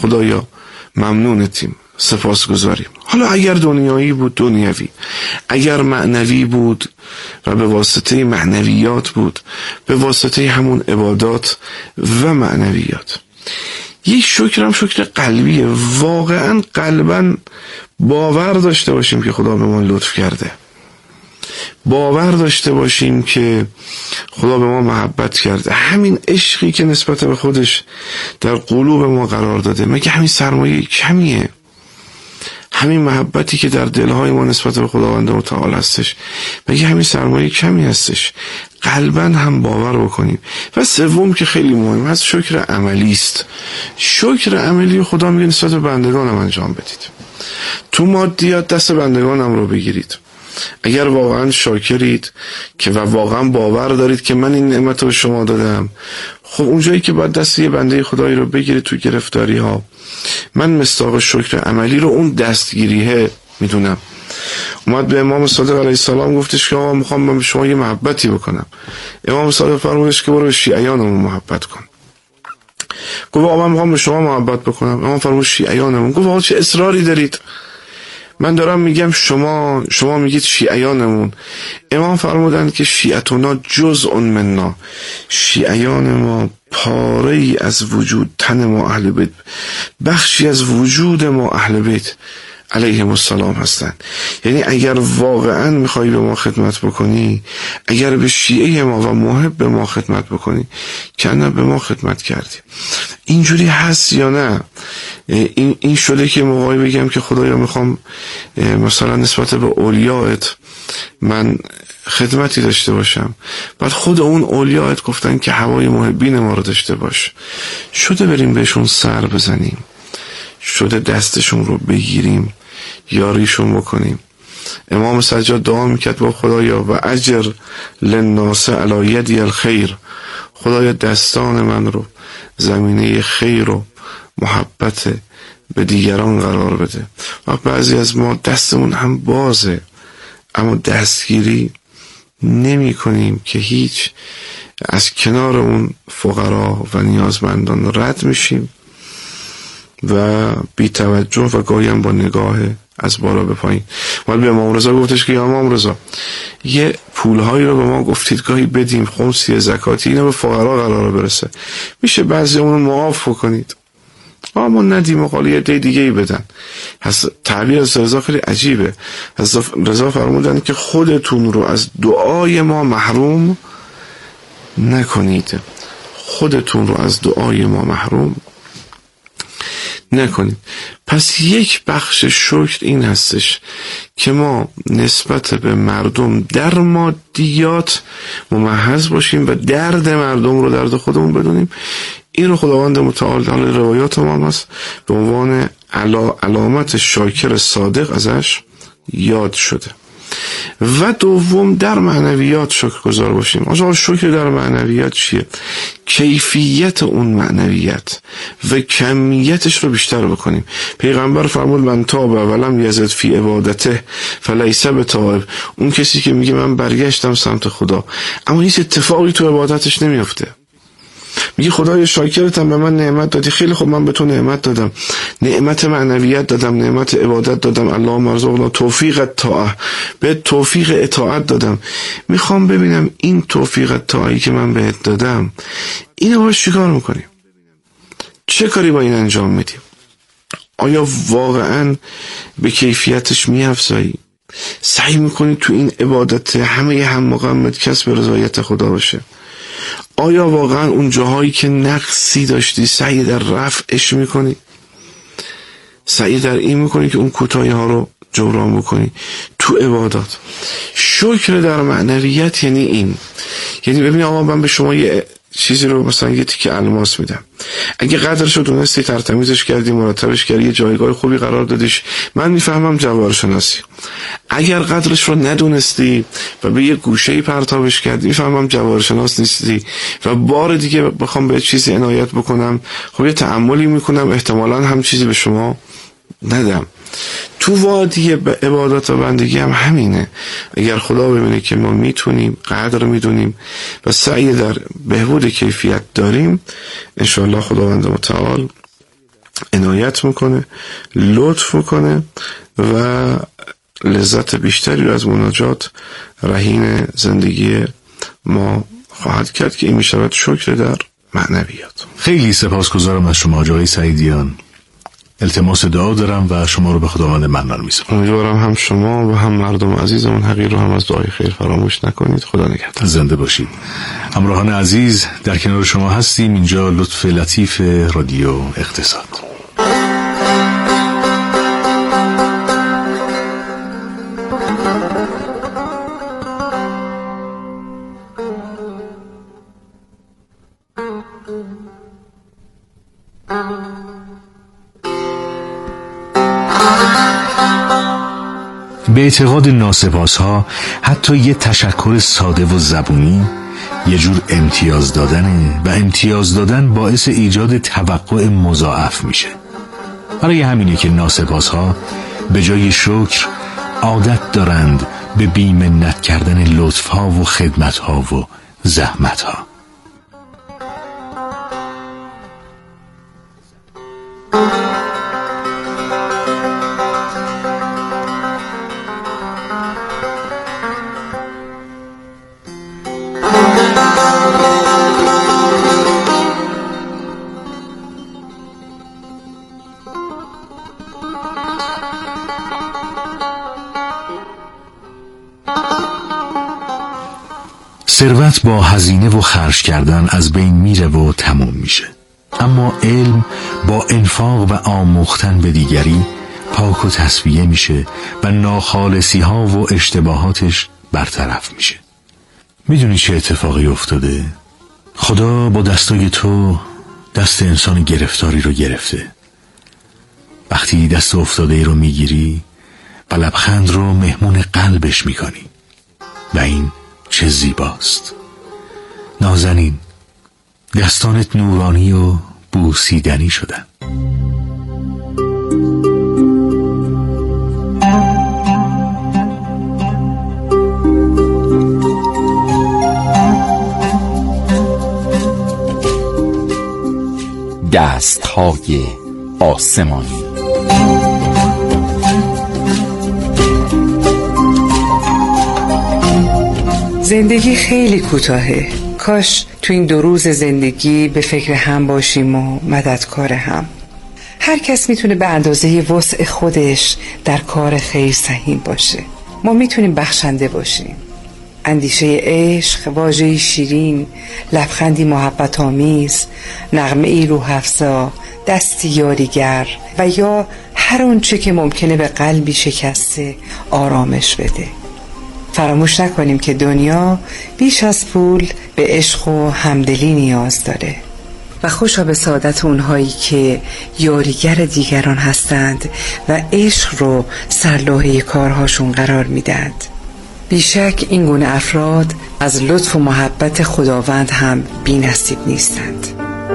خدایا ممنونتیم، سپاسگزاریم. حالا اگر دنیایی بود دنیوی، اگر معنوی بود و به واسطه معنویات بود، به واسطه همون عبادات و معنویات. یک شکر هم شکر قلبیه، واقعا قلبا باور داشته باشیم که خدا به ما لطف کرده، باور داشته باشیم که خدا به ما محبت کرده. همین عشقی که نسبت به خودش در قلوب ما قرار داده، مگه همین سرمایه کمیه؟ همین محبتی که در دلهای ما نسبت به خداوند متعال هستش، مگه همین سرمایه کمی هستش؟ قلباً هم باور بکنیم. و سوم که خیلی مهم هست، شکر عملی است. شکر عملی خدا میگه نسبت به بندگانم انجام بدید. تو مادیات دست بندگانم رو بگیرید. اگر واقعا شاکرید که و واقعا باور دارید که من این نعمت رو به شما دادم، خب اونجایی که باید دست یه بنده خدایی رو بگیرید تو گرفتاری ها، من مصداق شکر عملی رو اون دستگیریه میدونم. اومد به امام صادق علیه السلام گفتش که میخوام من به شما یه محبتی بکنم. امام صادق فرمودش که برو به شیعیانمون محبت کن. گفت آقا من میخوام به شما محبت بکنم. امام فرمود شیعیانمون. گفت آقا چه اصراری دارید؟ من دارم میگم شما میگید شیعیانمون. امام فرمودند که شیعتنا جزء منا، شیعیان ما پاره ای از وجود تن ما اهل بیت، بخشی از وجود ما اهل بیت علیهم السلام هستند. یعنی اگر واقعا میخوایی به ما خدمت بکنی، اگر به شیعه ما و محب به ما خدمت بکنی، کنه به ما خدمت کردی. اینجوری هست یا نه؟ این شده که موقعی بگم که خدایا میخوام مثلا نسبت به اولیاءت من خدمتی داشته باشم، بعد خود اون اولیاءت گفتن که هوای محبین ما رو داشته باش، شده بریم بهشون سر بزنیم، شده دستشون رو بگیریم، یاریشون بکنیم. امام سجاد دعا میکرد با خدایا و اجر للناس علی یدی الخیر، خدایا دستان من رو زمینه خیر و محبت به دیگران قرار بده. و بعضی از ما دستمون هم بازه اما دستگیری نمی کنیم که هیچ، از کنار اون فقرا و نیازمندان رد میشیم و بی توجه و گاهی هم با نگاه از بالا به پایین. ولی به امام رضا گفتش که یا امام رضا یه پولهایی رو به ما گفتید گاهی بدیم، خمسی زکاتی، اینا به فقرا قرار برسه، میشه بعضی اونو معاف کنید؟ ما ندیم و قالی یه دیگه ای بدن. تعبیر از رضا خیلی عجیبه. از رضا فرمودن که خودتون رو از دعای ما محروم نکنید، خودتون رو از دعای ما محروم نکنید. پس یک بخش شکر این هستش که ما نسبت به مردم در مادیات ممحض باشیم و درد مردم رو درد خودمون بدونیم. این رو خداوند متعال در روایات ما هست به عنوان علامت شاکر صادق ازش یاد شده. و دوم در معنویات شکرگزار باشیم. آجا شکر در معنویات چیه؟ کیفیت اون معنویت و کمیتش رو بیشتر بکنیم. پیغمبر فرمود من تاب ولم یزد فی عبادته فلیس بتائب. اون کسی که میگه من برگشتم سمت خدا اما هیچ اتفاقی تو عبادتش نمیفته، میگه خدای شاکرتم به من نعمت دادی، خیلی خوب من به تو نعمت دادم، نعمت معنویت دادم، نعمت عبادت دادم، اللهم ارزقنا توفیق الطاعه، به توفیق اطاعت دادم، میخوام ببینم این توفیق الطاعه‌ای که من بهت دادم اینو باید چیکار میکنیم؟ چه کاری با این انجام میدیم؟ آیا واقعا به کیفیتش میافزایی؟ سعی میکنی تو این عبادت همه هم غمت کسب رضایت خدا باشه؟ آیا واقعا اون جاهایی که نقصی داشتی سعی در رفعش میکنی؟ سعی در این میکنی که اون کوتاهی ها رو جبران بکنی تو عبادات؟ شکر در معنویت یعنی این، یعنی ببین آقا من به شما یه چیزی رو مثلا یه تیکه الماس میدم، اگه قدرش رو دونستی ترتمیزش کردی، مرتبش کردی، یه جایگاه خوبی قرار دادیش، من میفهمم جواهرشناسی. اگر قدرش رو ندونستی و به یه گوشه‌ای پرتابش کردی، میفهمم جواهرشناس نیستی و بار دیگه بخوام به چیزی عنایت بکنم، خب یه تأملی میکنم، احتمالاً هم چیزی به شما ندم. تو وادی عبادات و بندگی هم همینه. اگر خدا ببینه که ما میتونیم، قدر میدونیم و سعی در بهبود کیفیت داریم، انشاءالله خداوند متعال عنایت میکنه، لطف میکنه و لذت بیشتری رو از مناجات رهین زندگی ما خواهد کرد که این میشود شکر در معنویات. خیلی سپاسگزارم از شما آقای سعیدیان. التماس دعا دارم و شما رو به خداوند منان میسپارم. امیدوارم هم شما و هم مردم عزیزمون حقیر رو هم از دعای خیر فراموش نکنید. خدا نگهدار. زنده باشید. همراهان عزیز، در کنار شما هستیم. اینجا لطف لطیف رادیو اقتصاد. به اعتقاد ناسپاس‌ها حتی یه تشکر ساده و زبونی یه جور امتیاز دادنه و امتیاز دادن باعث ایجاد توقع مضاعف میشه. برای همینه که ناسپاس‌ها به جای شکر عادت دارند به بی‌منت کردن لطف‌ها و خدمت‌ها و زحمت‌ها. ثروت با هزینه و خرج کردن از بین میره و تموم میشه، اما علم با انفاق و آموختن به دیگری پاک و تصفیه میشه و ناخالصی ها و اشتباهاتش برطرف میشه. میدونی چه اتفاقی افتاده؟ خدا با دستای تو دست انسان گرفتاری رو گرفته. وقتی دست افتاده ای رو میگیری و لبخند رو مهمون قلبش میکنی و این چه زیباست. نازنین، دستانت نورانی و بوسیدنی شدن. دستهای آسمانی. زندگی خیلی کوتاهه. کاش تو این 2 روز زندگی به فکر هم باشیم و مددکار هم. هر کس میتونه به اندازه وسع خودش در کار خیر سهیم باشه. ما میتونیم بخشنده باشیم. اندیشه عشق، واژه‌ای شیرین، لبخندی محبت آمیز، نغمه‌ای روح افزا، دستی یاریگر و یا هر اونچه که ممکنه به قلبی شکسته آرامش بده. فراموش نکنیم که دنیا بیش از پول به عشق و همدلی نیاز داره و خوشا به سعادت اونهایی که یاریگر دیگران هستند و عشق رو سرلوحه کارهاشون قرار میدند. بیشک این گونه افراد از لطف و محبت خداوند هم بی نصیب نیستند.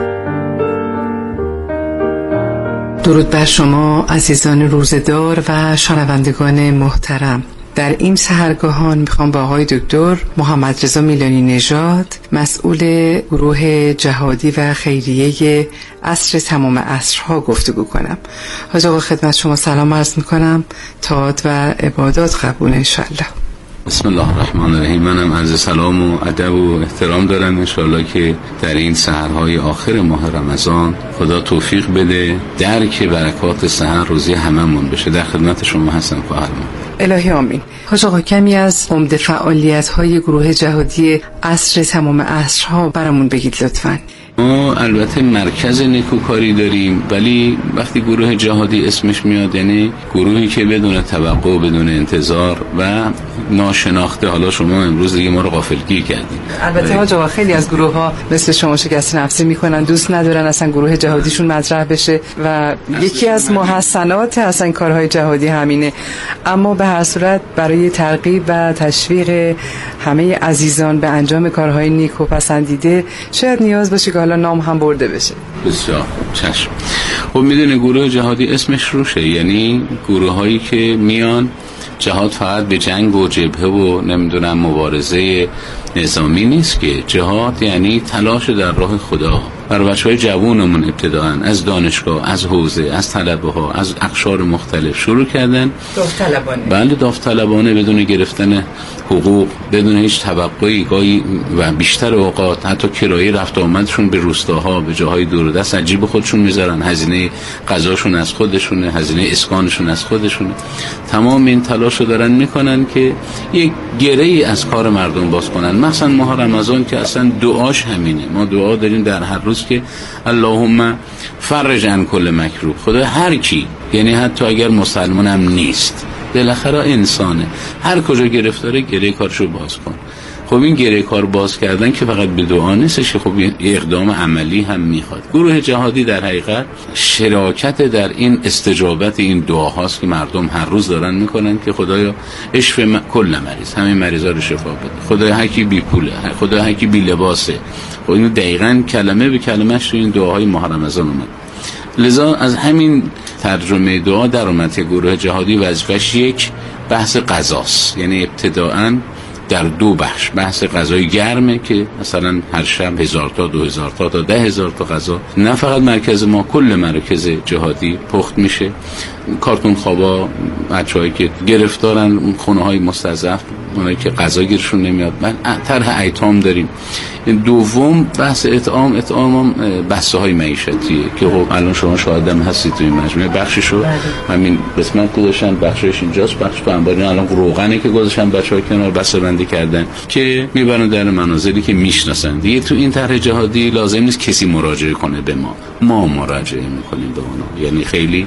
درود بر شما عزیزان روزدار و شنوندگان محترم. در این سحرگاهان میخوام با آقای دکتر محمد رضا میلانی نژاد، مسئول گروه جهادی و خیریه عصر تمام عصرها گفتگو کنم. حاج آقا خدمت شما سلام عرض میکنم. طاعت و عبادات قبول انشالله. بسم الله الرحمن الرحیم. منم عرض سلام و ادب و احترام دارم. انشالله که در این سحرهای آخر ماه رمضان خدا توفیق بده درک برکات سحر روزی هممون بشه. در خدمت شما هستم خواهرم. الهی آمین. حاج آقا کمی از عمده فعالیت‌های گروه جهادی عصر تمام عصرها برامون بگید لطفاً. ما البته مرکز نیکوکاری داریم، ولی وقتی گروه جهادی اسمش میاد یعنی گروهی که بدون توقع و بدون انتظار و ناشناخته. حالا شما امروز دیگه ما رو غافلگیر کردید. البته حاج آقا خیلی از گروه ها مثل شما شکست نفسی میکنن، دوست ندارن اصلا گروه جهادیشون مطرح بشه و یکی از محسنات اصلا کارهای جهادی همینه. اما به هر صورت برای ترغیب و تشویق همه عزیزان به انجام کارهای نیک و پسندیده شاید نیاز باشه که حالا نام هم برده بشه. بسیار چشم. خب میدونه گروه جهادی اسمش روشه، یعنی گروه هایی که میان جهاد فقط به جنگ و جبهه و نمیدونم مبارزه نظامی نیست که. جهاد یعنی تلاش در راه خدا. برای بچه‌های جوونمون ابتداءً از دانشگاه، از حوزه، از طلبه‌ها، از اقشار مختلف شروع کردن داوطلبانه. بله داوطلبانه، بدون گرفتن حقوق، بدون هیچ توقعی، گاهی و بیشتر اوقات حتی کرایه رفت آمدشون به روستاها، به جاهای دوردست از جیب خودشون میذارن، هزینه غذاشون از خودشونه، هزینه اسکانشون از خودشونه. تمام این تلاشو دارن میکنن که یک گره‌ای از کار مردم باز کنن. مثلا ماه رمضان که اصلا دعاش همینه. ما دعا داریم در هر روز که اللهم فرج عن کل مکروه. خدا هر کی، یعنی حتی اگر مسلمان هم نیست، بالاخره انسانه، هر کجا گرفتاره گره کارشو باز کن. خب این گره کار باز کردن که فقط به دعا نیستش، خب یه اقدام عملی هم میخواد. گروه جهادی در حقیقت شراکت در این استجابت این دعاهاست که مردم هر روز دارن میکنن که خدایا اشف کل مریض، همه مریضا رو شفا بده. خدایا هر کی بی پوله، خدایا هر کی بی لباسه. خب اینو دقیقاً کلمه به کلمه‌اش تو این دعاهای ماه رمضان اومد. لذا از همین ترجمه دعا در اومد که گروه جهادی وظیفه‌اش یک بحث غذاست. یعنی ابتداءً در دو بحث غذای گرمه که مثلا هر شب 1000 تا 2000 تا 10000 تا غذا، نه فقط مرکز ما، کل مراکز جهادی پخت میشه. کارتون خوابا، بچه‌هایی که گرفتارن، خونه‌های مستضعف، اونایی که غذا گیرشون نمیاد، من طرح ایتام داریم. دوم بحث اطعام بسطه‌های معیشتیه که خب الان شما شاهدم هستید توی مجموعه. بخششو همین قسمت گذاشتن، بخشش اینجاست، بخش تو انباری الان روغنه که گذاشتن بچه‌ها کنار بسته‌بندی کردن که میبرن در منازلی که میشناسن. دیگه تو این طرح جهادی لازم نیست کسی مراجعه کنه به ما مراجعه میکنیم به اونا. یعنی خیلی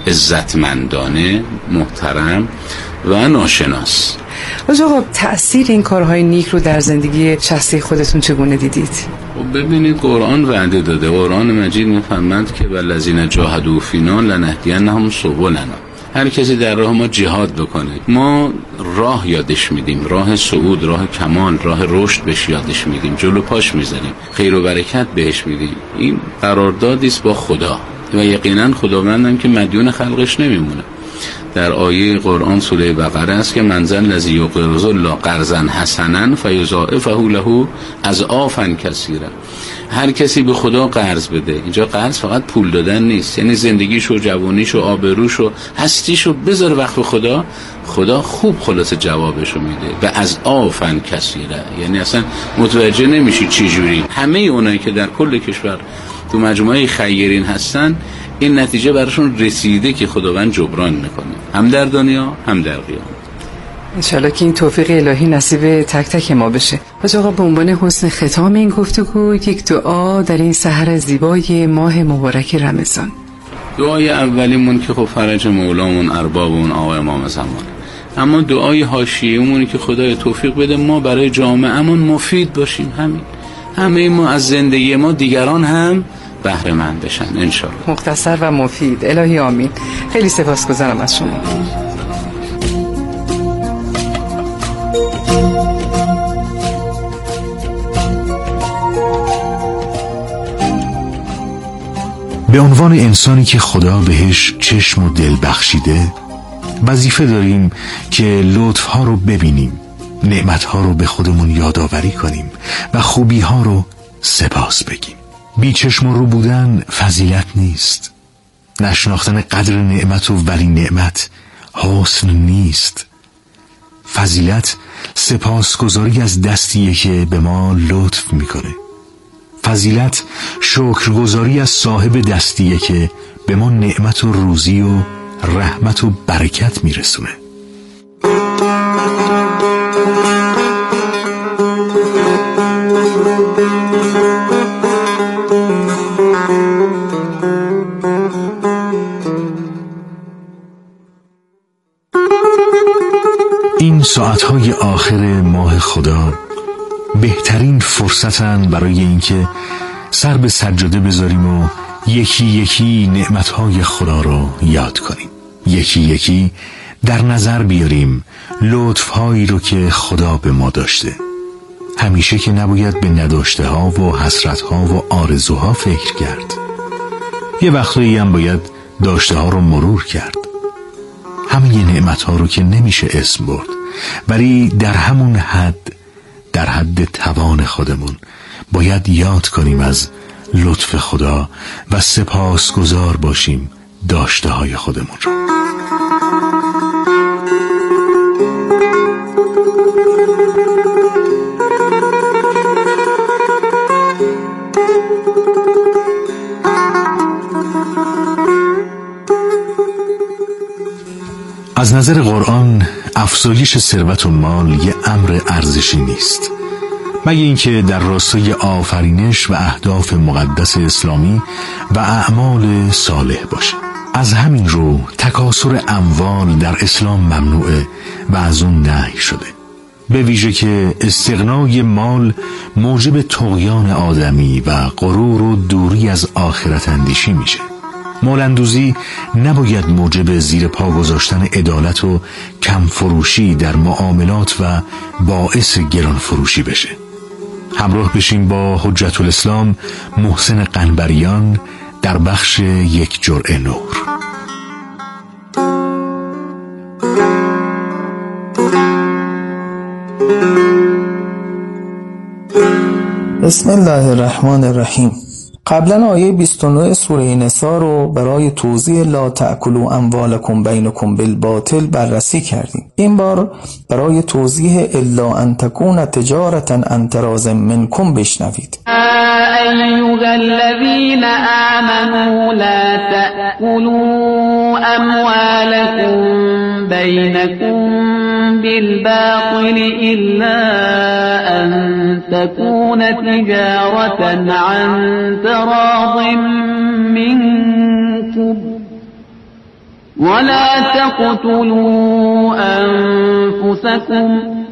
عزتمندانه، محترم و ناشناس. آقا تأثیر این کارهای نیک رو در زندگی شخصی خودتون چگونه دیدید؟ ببینید قرآن وعده داده. قرآن مجید میفرماید که والذین جاهدوا فینا لنهدینهم سبلنا. هر کسی در راه ما جهاد بکنه، ما راه یادش میدیم، راه صعود، راه کمال، راه رشد بهش یادش میدیم، جلو پاش میذاریم، خیر و برکت بهش میدیم. این قراردادی است با خدا و یقینا خداوندم که مدیون خلقش نمیمونه. در آیه قرآن سوره بقره است که من ذا الذی یقرض الله قرضا حسنا فیضاعفه له اضعافا کثیرا. هر کسی به خدا قرض بده، اینجا قرض فقط پول دادن نیست، یعنی زندگیشو، جوانیشو، آبروشو، هستیشو بذار وقت خدا، خدا خوب خلاص جوابشو میده و اضعافا کثیرا. یعنی اصلا متوجه نمیشی چه جوری همه اونایی که در کل کشور تو مجموعه خیرین هستن این نتیجه براشون رسیده که خداوند جبران میکنه، هم در دنیا هم در قیامت. انشالله که این توفیق الهی نصیب تک تک ما بشه. حاج آقا به عنوان حسن ختام این گفتگو یک دعا در این سحر زیبای ماه مبارک رمضان. دعای اولیمون که خب فرج مولامون اربابون آقا امام زمان، اما دعای حاشیه‌مون که خدای توفیق بده ما برای جامعه‌مون مفید باشیم. همه ما از زندگی ما دیگران هم بهره مند بشن انشاءالله. مختصر و مفید. الهی آمین. خیلی سپاسگزارم از شما. به عنوان انسانی که خدا بهش چشم و دل بخشیده، وظیفه داریم که لطف‌ها رو ببینیم، نعمت‌ها رو به خودمون یادآوری کنیم و خوبی‌ها رو سپاس بگیم. بی چشم و رو بودن فضیلت نیست. نشناختن قدر نعمت و ولی نعمت حسن نیست. فضیلت سپاسگزاری از دستیه که به ما لطف میکنه. فضیلت شکرگزاری از صاحب دستیه که به ما نعمت و روزی و رحمت و برکت میرسونه. این ساعتهای آخر ماه خدا بهترین فرصتن برای اینکه سر به سجاده بذاریم و یکی یکی نعمتهای خدا رو یاد کنیم، یکی یکی در نظر بیاریم لطفهایی رو که خدا به ما داشته. همیشه که نباید به نداشته ها و حسرت ها و آرزوها فکر کرد. یه وقتایی هم باید داشته ها رو مرور کرد. همه نعمت ها رو که نمیشه اسم برد، ولی در همون حد، در در حد توان خودمون باید یاد کنیم از لطف خدا و سپاسگزار باشیم داشته های خودمون رو. از نظر قرآن افزایش ثروت و مال یه امر ارزشی نیست، مگه اینکه در راستای آفرینش و اهداف مقدس اسلامی و اعمال صالح باشه. از همین رو تکاثر اموال در اسلام ممنوعه و از اون نهی شده، به ویژه که استغنای مال موجب طغیان آدمی و غرور و دوری از آخرت اندیشی میشه. مالندوزی نباید موجب زیر پا گذاشتن عدالت و کم فروشی در معاملات و باعث گران فروشی بشه. همراه بشیم با حجت الاسلام محسن قنبریان در بخش یک جرعه نور. بسم الله الرحمن الرحیم. قبلا آیه 29 سوره نساء رو برای توضیح لا تأکلوا اموالکم بینکم بالباطل بررسی کردیم. این بار برای توضیح الا ان تکون تجارتا عن تراض منکم بشنوید. ایها الذین آمنوا لا تأکلوا اموالکم بینکم بالباطل إلا أن تكون تجارة عن تراض منكم ولا تقتلوا أنفسكم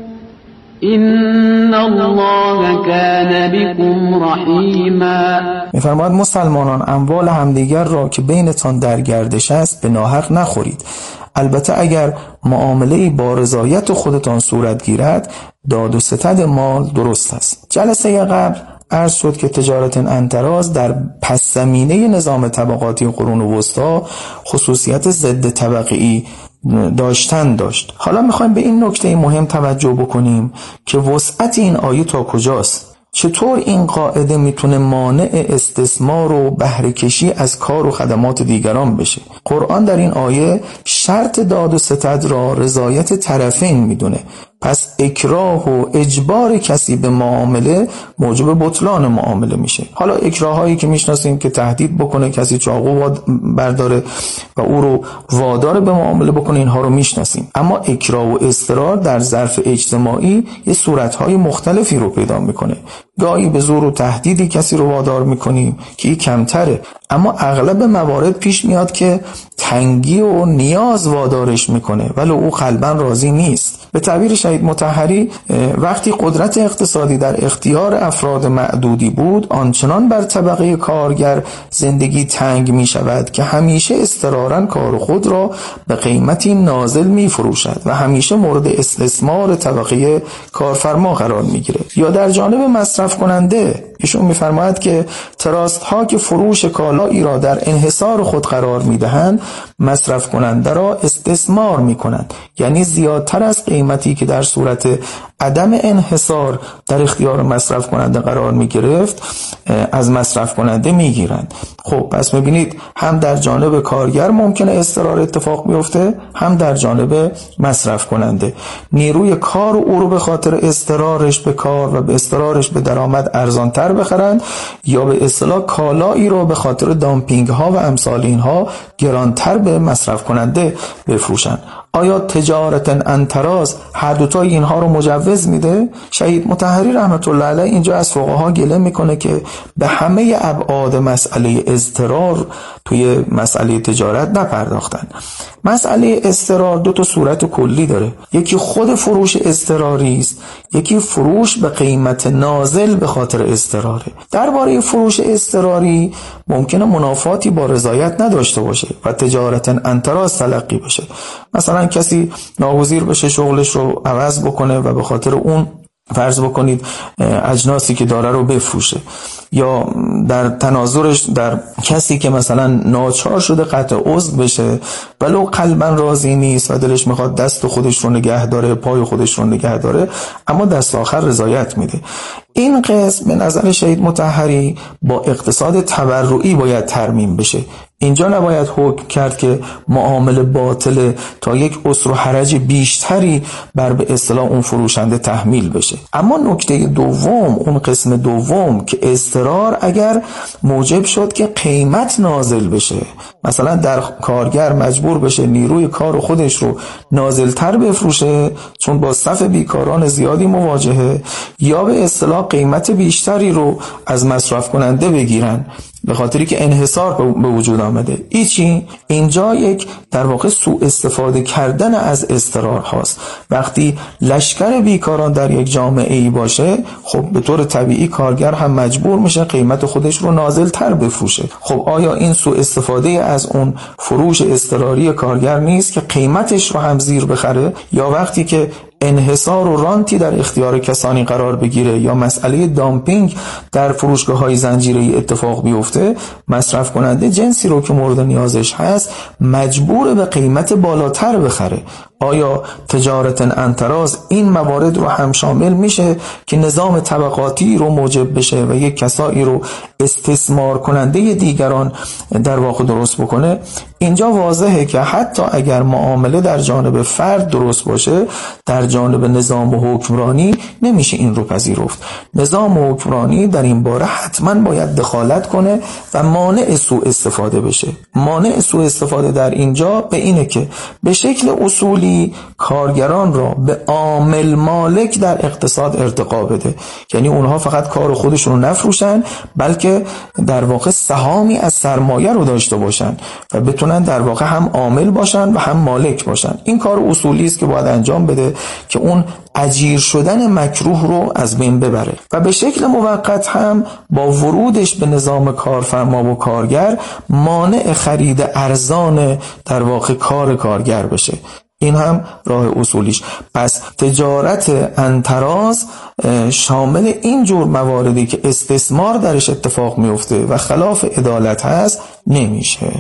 إن الله كان بكم رحيما. می‌فرماید مسلمانان اموال همدیگر را که بینتان در گردش است به ناحق نخورید. البته اگر معامله‌ای با رضایت خودتان صورت گیرد داد و ستد مال درست است. جلسه قبل عرض شد که تجارت عن تراض در پس زمینه نظام طبقاتی قرون وسطی خصوصیت ضد طبقه‌ای داشت. حالا میخوایم به این نکته مهم توجه بکنیم که وسعت این آیه تا کجاست. چطور این قاعده میتونه مانع استثمار و بهره کشی از کار و خدمات دیگران بشه؟ قرآن در این آیه شرط داد و ستد را رضایت طرفین میدونه. پس اکراه و اجبار کسی به معامله موجب بطلان معامله میشه. حالا اکراهایی که میشناسیم که تهدید بکنه کسی چاقو برداره و او رو وادار به معامله بکنه، اینها رو میشناسیم. اما اکراه و اضطرار در ظرف اجتماعی یه صورتهای مختلفی رو پیدا میکنه. گاهی به زور و تهدیدی کسی رو وادار میکنیم که این کمتره، اما اغلب موارد پیش میاد که تنگی و نیاز وادارش میکنه ولی او قلباً راضی نیست. به تعبیر شهید مطهری وقتی قدرت اقتصادی در اختیار افراد معدودی بود آنچنان بر طبقه کارگر زندگی تنگ می شود که همیشه اضطراراً کار خود را به قیمتی نازل می فروشد و همیشه مورد استثمار طبقه کارفرما قرار می گیره. یا در جانب مصرف کننده ایشون می‌فرماید که تراست ها که فروش کالایی را در انحصار خود قرار می‌دهند مصرف کننده را استثمار می‌کنند، یعنی زیادتر از قیمتی که در صورت عدم انحصار در اختیار مصرف کننده قرار می‌گرفت از مصرف کننده می‌گیرند. خب پس می‌بینید هم در جانب کارگر ممکنه اضطرار اتفاق بیفته، هم در جانب مصرف کننده. نیروی کار او رو به خاطر اضطرارش به کار و به اضطرارش به درآمد ارزان‌تر بخرند یا به اصطلاح کالایی رو به خاطر دامپینگ ها و امثال اینها گرانتر به مصرف کننده بفروشند. آیا تجارت عن تراض هر دوتای اینها رو مجوز میده؟ شهید مطهری رحمت الله علیه اینجا از فقها گله میکنه که به همه ابعاد مسئله اضطرار توی مسئله تجارت نپرداختن. مسئله اضطرار دو تا صورت کلی داره، یکی خود فروش اضطراری است، یکی فروش به قیمت نازل به خاطر اضطراره. درباره فروش اضطراری ممکنه منافاتی با رضایت نداشته باشه و تجارت عن تراض تلقی بشه. مثلا کسی ناگزیر بشه شغلش رو عوض بکنه و به خاطر اون فرض بکنید اجناسی که داره رو بفروشه، یا در تناظرش در کسی که مثلا ناچار شده قطع عضو بشه ولو قلبا راضی نیست و دلش میخواد دست خودش رو نگه داره، پای خودش رو نگه داره، اما دست آخر رضایت میده. این قسم به نظر شهید مطهری با اقتصاد تبرعی باید ترمیم بشه. اینجا نباید حکم کرد که معامله باطله تا یک عسر و حرج بیشتری بر به اصطلاح اون فروشنده تحمیل بشه. اما نکته دوم، اون قسم دوم که اضطرار اگر موجب شد که قیمت نازل بشه، مثلا در کارگر مجبور بشه نیروی کار خودش رو نازلتر بفروشه چون با صف بیکاران زیادی مواجهه، یا به اصطلاح قیمت بیشتری رو از مصرف کننده بگیرن به خاطری که انحصار به وجود آمده. اینجا یک در واقع سوء استفاده کردن از اضطرار هاست. وقتی لشکر بیکاران در یک جامعه ای باشه، خب به طور طبیعی کارگر هم مجبور میشه قیمت خودش رو نازل تر بفروشه. خب آیا این سوء استفاده از اون فروش اضطراری کارگر نیست که قیمتش رو هم زیر بخره؟ یا وقتی که انحصار و رانتی در اختیار کسانی قرار بگیره یا مسئله دامپینگ در فروشگاه‌های زنجیره‌ای اتفاق بیفته، مصرف کننده جنسی رو که مورد نیازش هست مجبور به قیمت بالاتر بخره. آیا تجارت انتراز این موارد رو هم شامل میشه که نظام طبقاتی رو موجب بشه و یک کسایی رو استثمار کننده دیگران در واقع درست بکنه؟ اینجا واضحه که حتی اگر معامله در جانب فرد درست باشه، در جانب نظام و حکمرانی نمیشه این رو پذیرفت. نظام و حکمرانی در این باره حتما باید دخالت کنه و مانع سوء استفاده بشه. مانع سوء استفاده در اینجا به اینه که به شکل اصولی کارگران را به عامل مالک در اقتصاد ارتقا بده، یعنی اونها فقط کار خودشون رو نفروشن بلکه در واقع سهامی از سرمایه رو داشته باشن و بتونن در واقع هم عامل باشن و هم مالک باشن. این کار اصولی است که باید انجام بده که اون اجیر شدن مکروه رو از بین ببره و به شکل موقت هم با ورودش به نظام کارفرما و کارگر مانع خرید ارزان در واقع کارگر بشه. این هم راه اصولیش. پس تجارت انتراز شامل این جور مواردی که استثمار درش اتفاق میفته و خلاف عدالت هست نمیشه.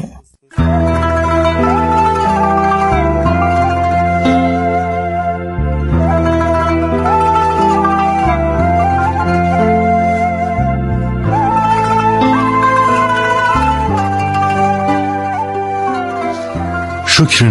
شکر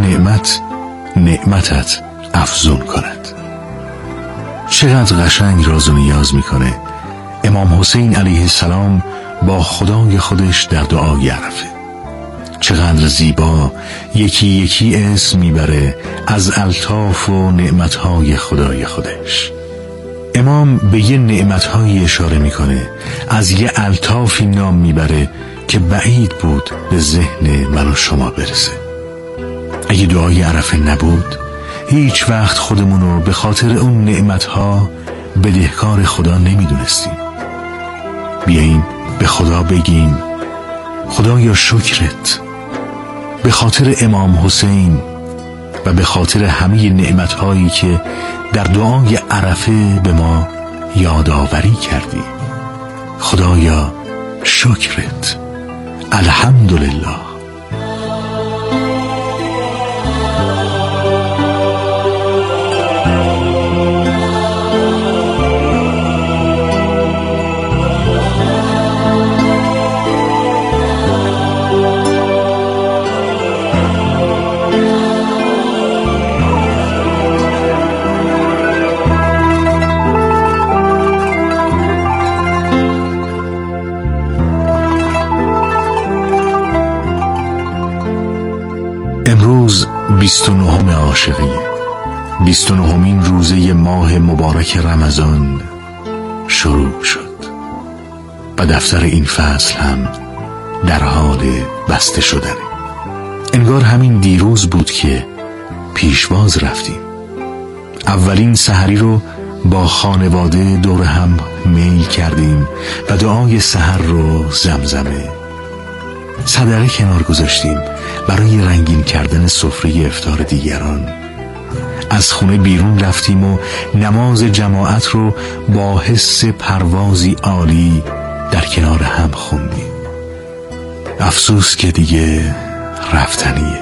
نعمتت افزون کند. چقدر قشنگ راز و نیاز میکنه امام حسین علیه السلام با خدای خودش در دعای عرفه. چقدر زیبا یکی یکی اسم میبره از الطاف و نعمتهای خدای خودش. امام به یه نعمتهایی اشاره میکنه، از یه الطافی نام میبره که بعید بود به ذهن من و شما برسه. اگه دعای عرفه نبود هیچ وقت خودمون رو به خاطر اون نعمتها بدهکار خدا نمیدونستیم. بیاییم به خدا بگیم خدایا شکرت، به خاطر امام حسین و به خاطر همه نعمتهایی که در دعای عرفه به ما یادآوری کردی. خدایا شکرت، الحمدلله. امروز 29 عاشقیه، 29مین روزه ماه مبارک رمضان شروع شد و دفتر این فصل هم در حال بسته شدنه. انگار همین دیروز بود که پیشواز رفتیم. اولین سحری رو با خانواده دور هم میل کردیم و دعای سحر رو زمزمه. صدقه کنار گذاشتیم برای رنگین کردن سفره افطار دیگران. از خونه بیرون رفتیم و نماز جماعت رو با حس پروازی عالی در کنار هم خوندیم. افسوس که دیگه رفتنیه.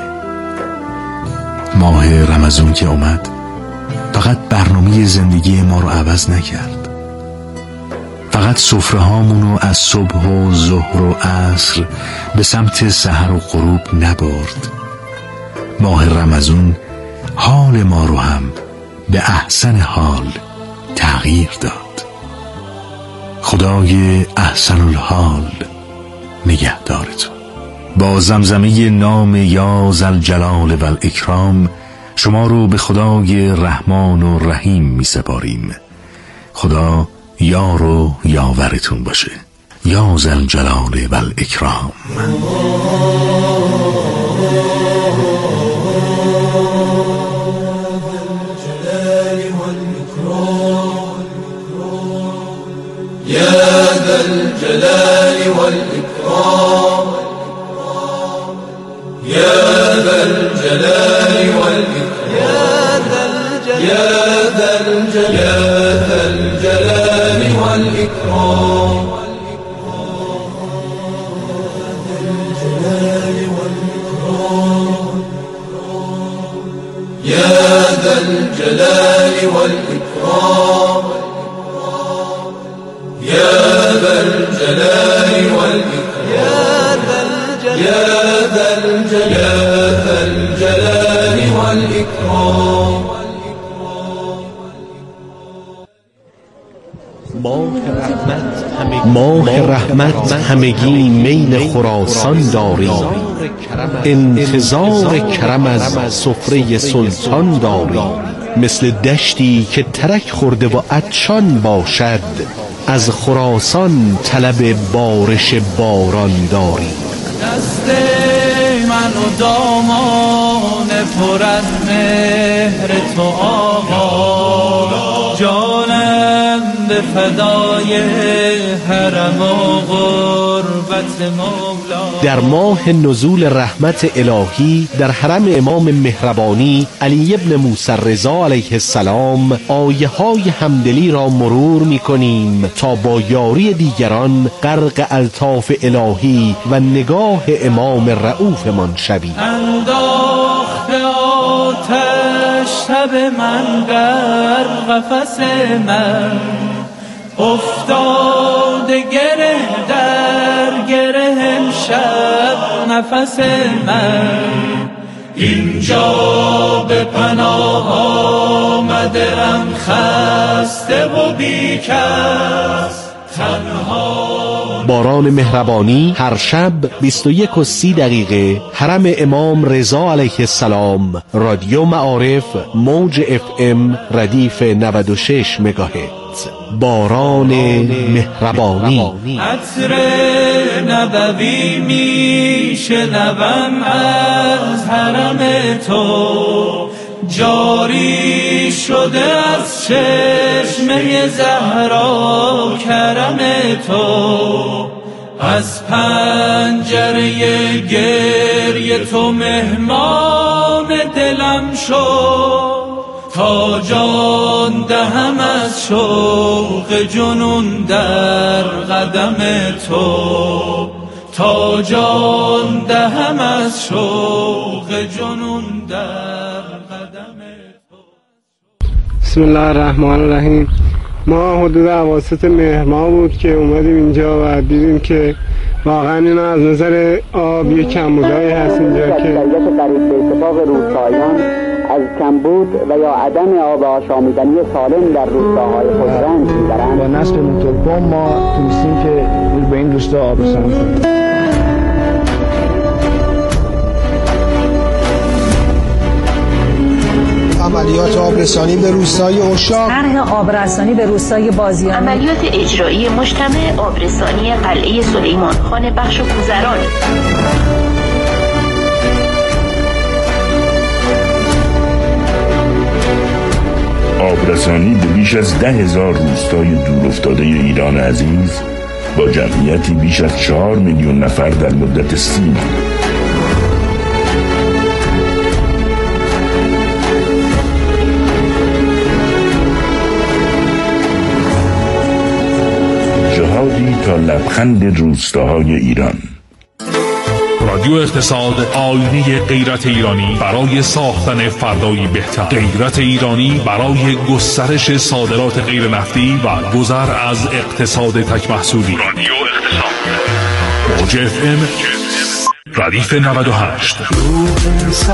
ماه رمضان که اومد فقط برنامه زندگی ما رو عوض نکرد، فقط سفره هامونو از صبح و ظهر و عصر به سمت سحر و غروب نبرد. ماه رمضان حال ما رو هم به احسن حال تغییر داد. خدای احسن الحال نگهدارتون. با زمزمه نام یا ذوالجلال و الاکرام شما رو به خدای رحمان و رحیم می سپاریم. خدا یار و یاورتون باشه. یا ذوالجلال و الاکرام. يا ذا الجلال والإكرام يا ذا الجلال والإكرام يا ذا الجلال والإكرام يا ذا الجلال والإكرام يا ذا الجلال والإكرام يا ذا الجلال والإكرام. ماه رحمت همگی میل خراسان داریم، انتظار کرم از سفره سلطان داریم. مثل دشتی که ترک خورده و عطشان باشد، از خراسان طلب بارش باران داریم. دست من و دامان پر از مهر تو آقا، جانم به فدای حرم و غربت مولا. در ماه نزول رحمت الهی در حرم امام مهربانی علی ابن موسی رضا علیه السلام آیه های همدلی را مرور می کنیم تا با یاری دیگران غرق الطاف الهی و نگاه امام رؤوف من شویم. انداخته آتش شب من در قفس من، افتاده گره در گره امشب نفس من. اینجا به پناه آمده ام خسته و بیکس تنها. باران مهربانی هر شب 21:30 حرم امام رضا علیه السلام، رادیو معارف، موج FM ردیف 96 مگاهرتز. باران مهربانی. عطر نبوی میشنوم از حرم تو، جاری شده از چشمه زهرا کرم تو. از پنجره گریه تو مهمان دلم شد، تا جان دهم از شوق جنون در قدم تو. تا جان دهم از شوق جنون در قدم تو. بسم الله الرحمن الرحیم. ما حدود اواسط مهر ماه بود که اومدیم اینجا و دیدیم که واقعا اینا از نظر آب یک کمبودایی هست اینجا که قریب به اتفاق روستاییان از کمبود و یا عدم آب آشامیدنی سالم در روستاهای خود رنج می‌برند. با نصب موتورپمپ ما تونستیم که به این روستا آب رسانی کنیم. عملیات آبرسانی به روستای اشاق، طرح آبرسانی به روستای بازیان، عملیات اجرایی مجتمع آبرسانی قلعه سلیمان خان بخش کوزران. آبرسانی به بیش از 10,000 روستای دورافتاده ایران عزیز با جمعیتی بیش از 4 میلیون نفر در مدت 30 ماه. لبخند روستاهای ایران. رادیو اقتصاد، آینه غیرت ایرانی برای ساختن فردایی بهتر. غیرت ایرانی برای گسترش صادرات غیر نفتی و گذر از اقتصاد تک محصولی. رادیو اقتصاد، موج FM ردیف 98.